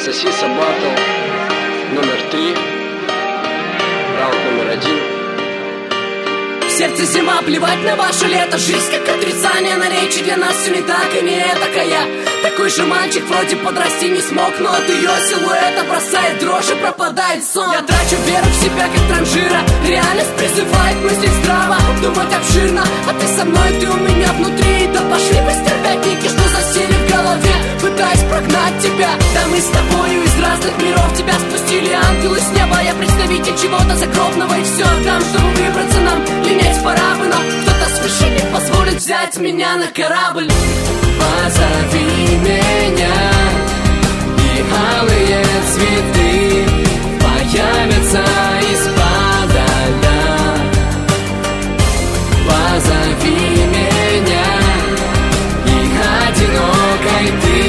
Соси Батл номер 3, раунд номер 1. В сердце зима, плевать на ваше лето. Жизнь как отрицание наречий. Для нас все не так и не этакая. Такой же мальчик вроде подрасти не смог, но от ее силуэта бросает дрожь и пропадает сон. Я трачу веру в себя как транжира. Реальность призывает мыслить здраво, думать обширно. А ты со мной, ты у меня внутри. Да пошли вы стервятники, что засели в голове, пытаясь прогнать тебя. Да мы с тобою из разных миров. Тебя спустили ангелы с неба. Я представитель чего-то загробного. И все отдам, чтобы выбраться нам. Линять пора бы, но кто-то свыше не позволит взять меня на корабль. Позови меня, и алые цветы появятся из-под льда. Позови меня, и одинокой ты